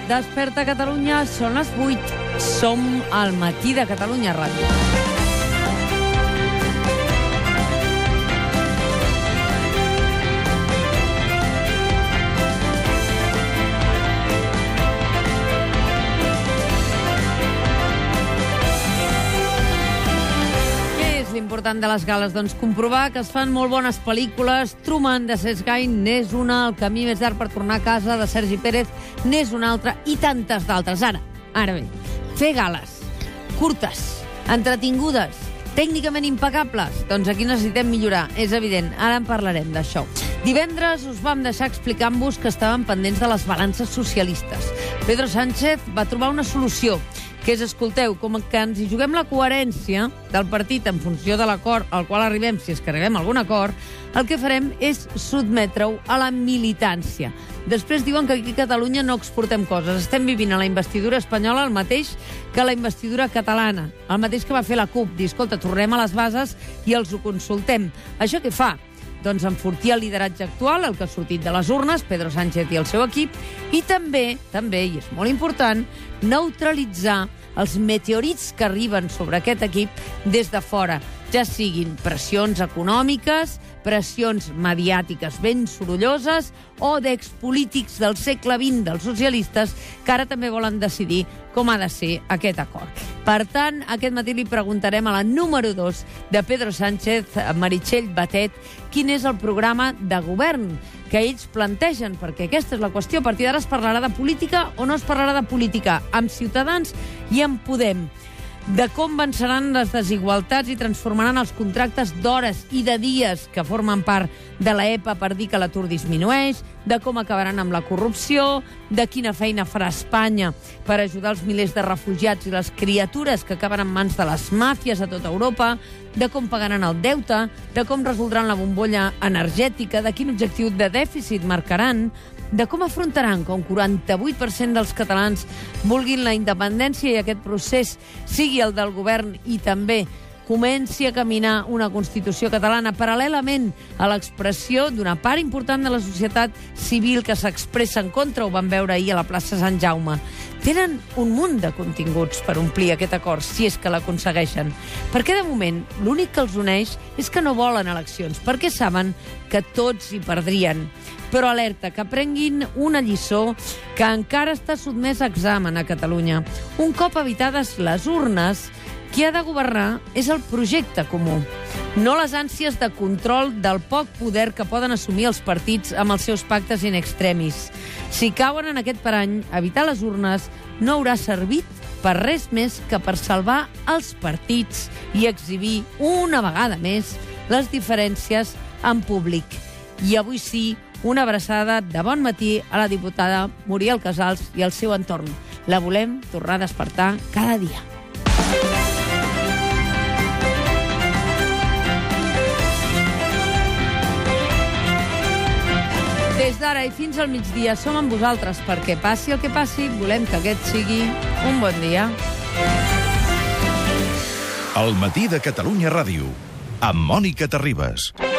Desperta Catalunya, són les 8. Som al Matí de Catalunya Ràdio. Important de les gales, doncs, comprovar que es fan molt bones pel·lícules. Truman, de Seth Gein, n'és una. El camí més llarg per tornar a casa, de Sergi Pérez, n'és una altra, i tantes d'altres. Ara bé, fer gales curtes, entretingudes, tècnicament impecables, doncs aquí necessitem millorar, és evident. Ara en parlarem d'això. Divendres us vam deixar explicant-vos que estàvem pendents de les balances socialistes. Pedro Sánchez va trobar una solució, que és, escolteu, com que ens hi juguem la coherència del partit en funció de l'acord al qual arribem, si és que arribem a algun acord, el que farem és sotmetre-ho a la militància. Després diuen que aquí a Catalunya no exportem coses. Estem vivint a la investidura espanyola el mateix que la investidura catalana, el mateix que va fer la CUP, dir, escolta, tornem a les bases i els ho consultem. Això què fa? Doncs enfortir el lideratge actual, el que ha sortit de les urnes, Pedro Sánchez i el seu equip, i també, i és molt important, neutralitzar els meteorits que arriben sobre aquest equip des de fora, ja siguin pressions econòmiques, pressions mediàtiques ben sorolloses o d'expolítics del segle XX dels socialistes que ara també volen decidir com ha de ser aquest acord. Per tant, aquest matí li preguntarem a la número 2 de Pedro Sánchez, Meritxell Batet, quin és el programa de govern que ells plantegen, perquè aquesta és la qüestió. A partir d'ara es parlarà de política o no es parlarà de política, amb Ciutadans i amb Podem, de com venceran les desigualtats i transformaran els contractes d'hores i de dies que formen part de l'EPA per dir que l'atur disminueix, de com acabaran amb la corrupció, de quina feina farà Espanya per ajudar els milers de refugiats i les criatures que acaben en mans de les màfies a tota Europa, de com pagaran el deute, de com resoldran la bombolla energètica, de quin objectiu de dèficit marcaran, de com afrontaran que un 48% dels catalans vulguin la independència i aquest procés sigui el del govern i també comenci a caminar una Constitució catalana paral·lelament a l'expressió d'una part important de la societat civil que s'expressa en contra, ho vam veure ahir a la plaça Sant Jaume. Tenen un munt de continguts per omplir aquest acord, si és que l'aconsegueixen. Perquè, de moment, l'únic que els uneix és que no volen eleccions, perquè saben que tots hi perdrien. Però alerta, que prenguin una lliçó que encara està sotmès a examen a Catalunya. Un cop evitades les urnes, qui ha de governar és el projecte comú, no les ànsies de control del poc poder que poden assumir els partits amb els seus pactes in extremis. Si cauen en aquest parany, evitar les urnes no haurà servit per res més que per salvar els partits i exhibir una vegada més les diferències en públic. I avui sí, una abraçada de bon matí a la diputada Muriel Casals i al seu entorn. La volem tornar a despertar cada dia. Des d'ara i fins al migdia som amb vosaltres perquè passi el que passi, volem que aquest sigui un bon dia. El Matí de Catalunya Ràdio, amb Mònica Terribas.